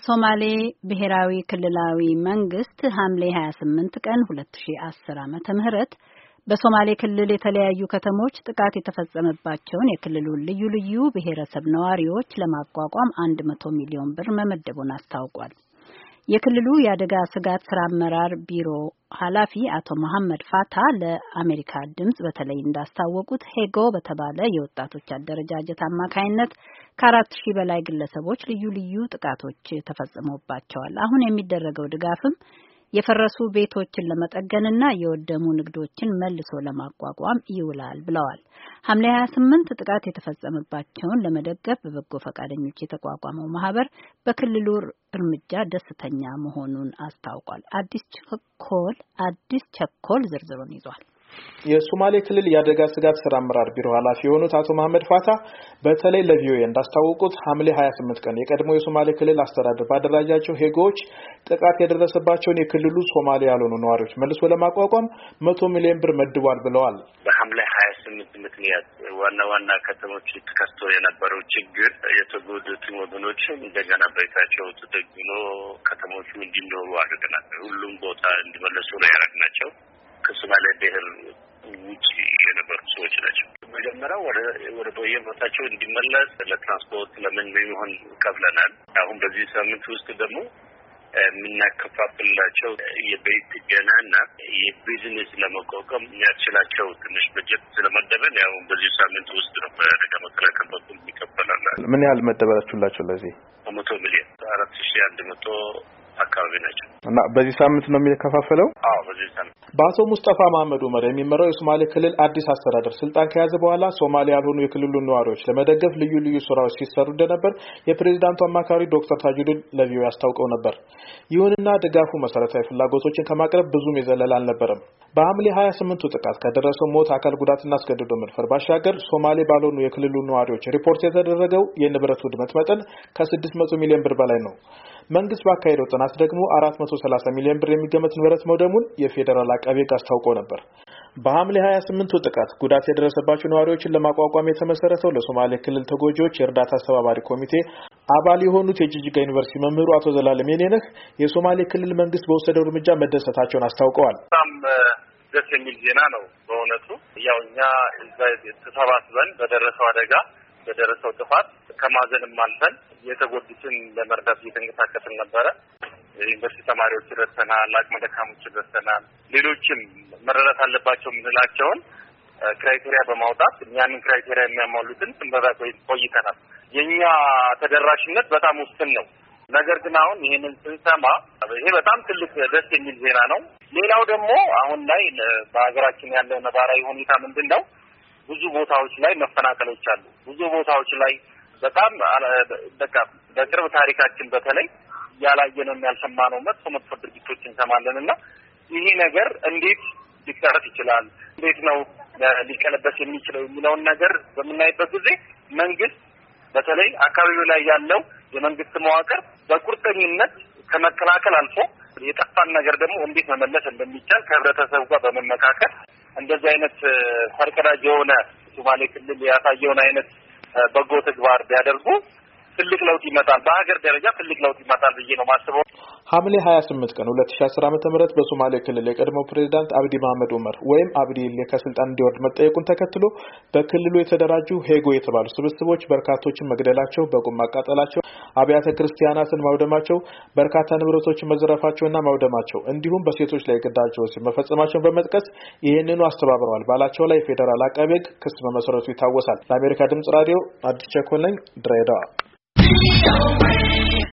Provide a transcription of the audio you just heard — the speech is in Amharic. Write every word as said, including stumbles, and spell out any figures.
የሶማሌ ብሔራዊ ክልላዊ መንግስት ሐምሌ ሃያ ስምንት ቀን ሁለት ሺህ አስር ዓመተ ምህረት በሶማሌ ክልል የተለያዩ ከተሞች ጥቃት የተፈጸመባቸውን የክልሉን ልዩ ልዩ ብሔረሰብ ነዋሪዎች ለማቋቋም አንድ መቶ ሚሊዮን ብር መመደቡን አስታውቋል። የክልሉ የአደጋ ስጋት ስራ አመራር ቢሮ ኃላፊ አቶ መሐመድ ፋታ ለአሜሪካ ድምጽ በተለይ እንዳስታወቁት ሄጎ በተባለ የወጣቶች አደረጃጀት አማካይነት ከአራት ሺህ በላይ ግለሰቦች ልዩ ልዩ ጥቃቶች ተፈጽመውባቸዋል። አሁን የሚደረገው ድጋፍም የፈረሱ ቤቶችን ለመጠገንና የወደሙ ንግዶችን መልሶ ለማቋቋም ይውላል ብለዋል። ሐምሌ ሃያ ስምንት ጥቃት የተፈጸመባቸውን ለመደገፍ በበጎ ፈቃደኞች የተቋቋመው ማህበር በክልሉ እርምጃ ደስተኛ መሆኑን አስታውቋል። አዲስ ቸኮል አዲስ ቸኮል ዝርዝሩን ይዟል። የሶማሌ ክልል የአደጋ ስጋት ስራ አመራር ቢሮ ኃላፊ የሆኑት አቶ መሐመድ ፋታ በተለይ ለቪኦኤ እንዳስታወቁት ሐምሌ ሃያ ስምንት ቀን የቀድሞ የሶማሌ ክልል አስተዳደር ባደራጃቸው ሄጎዎች ጥቃት የደረሰባቸውን የክልሉ ሶማሌ ያልሆኑ ነዋሪዎች መልሶ ለማቋቋም መቶ ሚሊዮን ብር መድቧል ብለዋል። በሐምሌ ሃያ ስምንት ምክንያት ዋና ዋና ከተሞች ተከስቶ የነበረው ችግር የተጎዱትን ወገኖች እንደገና ቤታቸው ተጠግኖ ከተሞቹ እንዲኖሩ አድርገናል። ሁሉም ቦታ እንዲመለሱ ነው ያደረግናቸው። ከሶማሌ ብሔር ውጪ የነበሩ ሰዎች ናቸው። መጀመሪያ ወደ ወደ ቦታቸው እንዲመለስ ለትራንስፖርት ለምን የሚሆን ከፍለናል። አሁን በዚህ ሳምንት ውስጥ ደግሞ የምናከፋፍላቸው የቤት ገናና የቢዝነስ ለመቋቋም የሚያስችላቸው ትንሽ በጀት ስለመደበን ያው በዚህ ሳምንት ውስጥ ነው በአደጋ መከላከል በኩል ይከፈላል። ምን ያህል መደበላችሁላቸው? ለዚህ መቶ ሚሊዮን አራት ሺህ አንድ መቶ አካባቢ ናቸው። እና በዚህ ሳምንት ነው የሚከፋፈለው? አዎ በዚህ ሳምንት። በአቶ ሙስጠፋ መሐመድ ዑመር የሚመራው የሶማሌ ክልል አዲስ አስተዳደር ስልጣን ከያዘ በኋላ ሶማሌ ያልሆኑ የክልሉ ነዋሪዎች ለመደገፍ ልዩ ልዩ ስራዎች ሲሰሩ እንደነበር የፕሬዝዳንቱ አማካሪ ዶክተር ታጁዲን ለቪኦኤ አስታውቀው ነበር። ይሁንና ድጋፉ መሰረታዊ ፍላጎቶችን ከማቅረብ ብዙም የዘለለ አልነበረም። በሐምሌ ሃያ ስምንት ጥቃት ከደረሰው ሞት፣ አካል ጉዳትና አስገድዶ መድፈር ባሻገር ሶማሌ ባልሆኑ የክልሉ ነዋሪዎች ሪፖርት የተደረገው የንብረት ውድመት መጠን ከስድስት መቶ ሚሊዮን ብር በላይ ነው። መንግስት ባካሄደው ጥናት ደግሞ አራት መቶ ሰላሳ ሚሊዮን ብር የሚገመት ንብረት መውደሙን የፌደራል አቃቤ ሕግ አስታውቆ ነበር። በሐምሌ ሃያ ስምንት ጥቃት ጉዳት የደረሰባቸው ነዋሪዎችን ለማቋቋም የተመሰረተው ለሶማሌ ክልል ተጎጂዎች የእርዳታ አስተባባሪ ኮሚቴ አባል የሆኑት የጂጂጋ ዩኒቨርሲቲ መምህሩ አቶ ዘላለም የኔነህ የሶማሌ ክልል መንግስት በወሰደው እርምጃ መደሰታቸውን አስታውቀዋል። በጣም ደስ የሚል ዜና ነው በእውነቱ። ያው እኛ እዛ ተሰባስበን በደረሰው አደጋ በደረሰው ጥፋት ከማዘንም አልፈን የተጎዱትን ለመርዳት እየተንቀሳቀስን ነበረ። ዩኒቨርሲቲ ተማሪዎች ረድተናል፣ አቅመ ደካሞች ረድተናል። ሌሎችም መረዳት አለባቸው የምንላቸውን ክራይቴሪያ በማውጣት ያንን ክራይቴሪያ የሚያሟሉትን ስንበዛ ቆይተናል። የኛ ተደራሽነት በጣም ውስን ነው። ነገር ግን አሁን ይሄንን ስንሰማ ይሄ በጣም ትልቅ ደስ የሚል ዜና ነው። ሌላው ደግሞ አሁን ላይ በሀገራችን ያለው ነባራዊ ሁኔታ ምንድነው? ብዙ ቦታዎች ላይ መፈናቀሎች አሉ። ብዙ ቦታዎች ላይ በጣም በቃ በቅርብ ታሪካችን በተለይ ያላየነው ያልሰማነው መጥፎ መጥፎ ድርጊቶችን እንሰማለንና ይሄ ነገር እንዴት ሊቀረፍ ይችላል? እንዴት ነው ሊቀለበስ የሚችለው የሚለውን ነገር በምናይበት ጊዜ መንግስት በተለይ አካባቢው ላይ ያለው የመንግስት መዋቅር በቁርጠኝነት ከመከላከል አልፎ የጠፋን ነገር ደግሞ እንዴት መመለስ እንደሚቻል ከህብረተሰቡ ጋር በመመካከል እንደዚህ አይነት ፈርቀዳጅ የሆነ ሶማሌ ክልል ያሳየውን አይነት በጎ ተግባር ቢያደርጉ ትልቅ ለውጥ ይመጣል። በሀገር ደረጃ ትልቅ ለውጥ ይመጣል ብዬ ነው ማስበው። ሐምሌ ሃያ ስምንት ቀን ሁለት ሺህ አስር ዓመተ ምህረት በሶማሌ ክልል የቀድሞው ፕሬዝዳንት አብዲ መሐመድ ዑመር ወይም አብዲ ኢሌ ከስልጣን እንዲወርድ መጠየቁን ተከትሎ በክልሉ የተደራጁ ሄጎ የተባሉ ስብስቦች በርካቶችን መግደላቸው፣ በቁም ማቃጠላቸው፣ አብያተ ክርስቲያናትን ማውደማቸው፣ በርካታ ንብረቶችን መዘረፋቸውና ማውደማቸው እንዲሁም በሴቶች ላይ ግዳጅ ወሲብ መፈጸማቸውን በመጥቀስ ይህንኑ አስተባብረዋል ባላቸው ላይ ፌደራል አቃቤ ሕግ ክስ መመስረቱ ይታወሳል። ለአሜሪካ ድምጽ ራዲዮ አዲስ ቸኮል ነኝ፣ ድሬዳዋ።